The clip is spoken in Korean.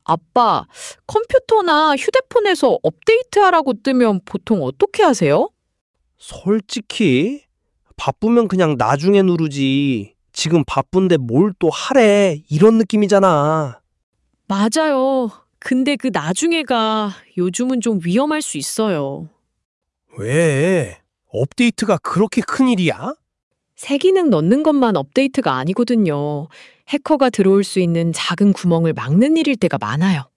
아빠, 컴퓨터나 휴대폰에서 업데이트하라고 뜨면 보통 어떻게 하세요? 솔직히 바쁘면 그냥 나중에 누르지. 지금 바쁜데 뭘 또 하래. 이런 느낌이잖아. 맞아요. 근데 그 나중에가 요즘은 좀 위험할 수 있어요. 왜? 업데이트가 그렇게 큰일이야? 새 기능 넣는 것만 업데이트가 아니거든요. 해커가 들어올 수 있는 작은 구멍을 막는 일일 때가 많아요.